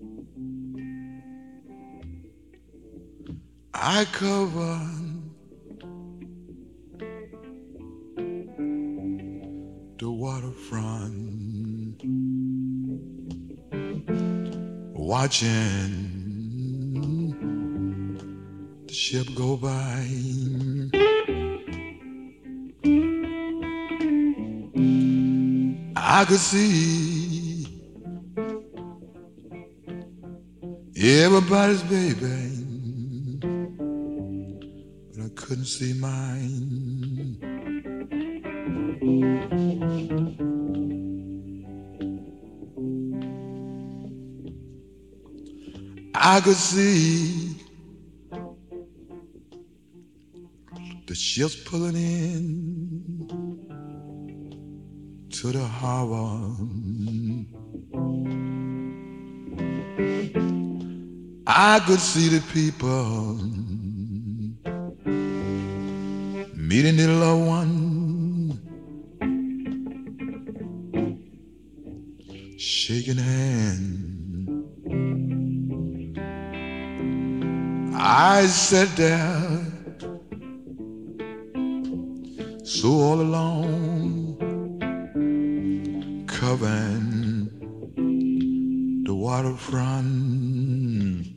I cover the waterfront, watching the ship go by. I could see everybody's baby, but I couldn't see mine. I could see the ships pulling in to the harbor. I could see the people meeting their loved one, shaking hands. I sat there so all alone, covering the waterfront.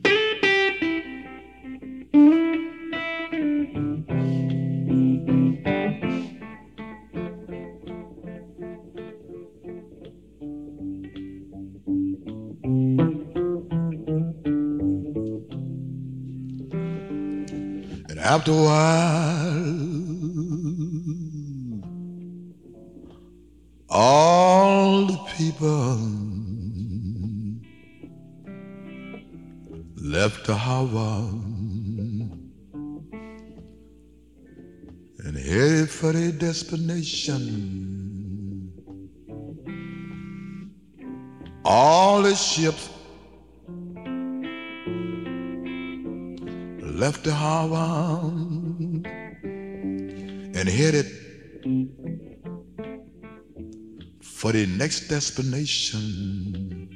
And after a while, all the people left the harbor and headed for their destination. All the ships left the harbor and headed for the next destination.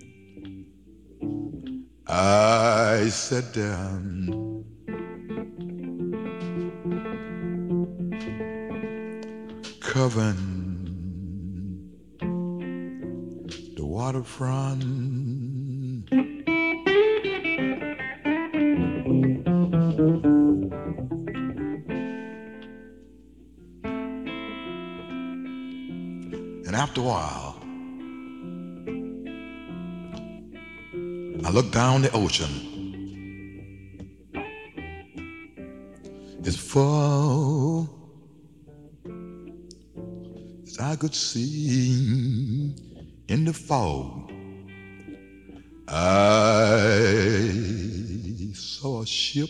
I sat down covering the waterfront. And after a while, I looked down the ocean. It's full as I could see in the fog. I saw a ship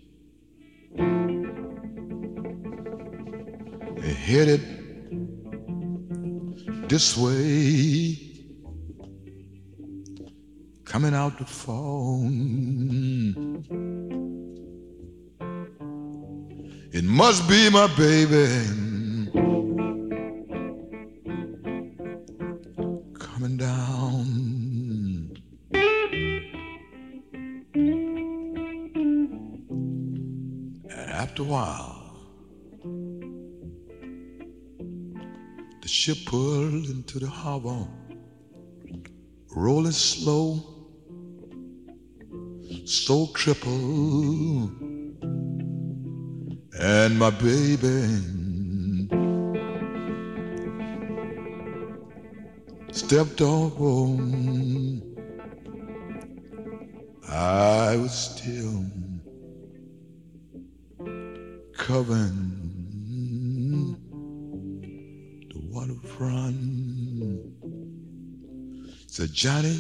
headed this way, coming out the phone. It must be my baby coming down. And after a while, the ship pulled into the harbor, rolling slow, so crippled. And my baby stepped on. I was still covering the waterfront. Said, Johnny,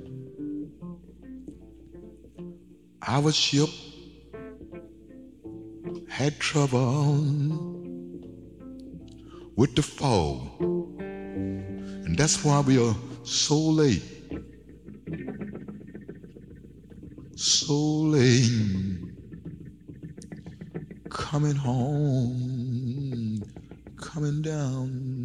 our ship had trouble with the fog, and that's why we are so late. So late coming home, coming down.